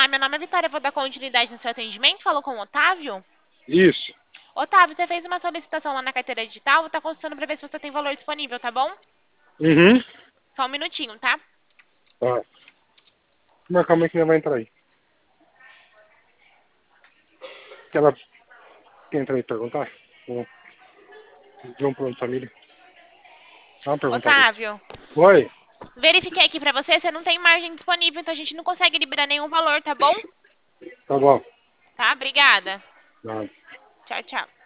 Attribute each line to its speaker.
Speaker 1: meu nome é Vitória, eu vou dar continuidade no seu atendimento. Falou com o Otávio?
Speaker 2: Isso.
Speaker 1: Otávio, você fez uma solicitação lá na carteira digital, vou estar consultando para ver se você tem valor disponível, tá bom?
Speaker 2: Uhum.
Speaker 1: Só um minutinho, tá?
Speaker 2: Tá. Mas calma aí que ainda vai entrar aí. Ela quer entrar aí e perguntar? Ou de um plano de família? Dá uma perguntada aí.
Speaker 1: Otávio,
Speaker 2: Oi?
Speaker 1: verifiquei aqui pra você, você não tem margem disponível, então a gente não consegue liberar nenhum valor, tá bom?
Speaker 2: Tá bom.
Speaker 1: Tá? Obrigada.
Speaker 2: Tá.
Speaker 1: Tchau, tchau.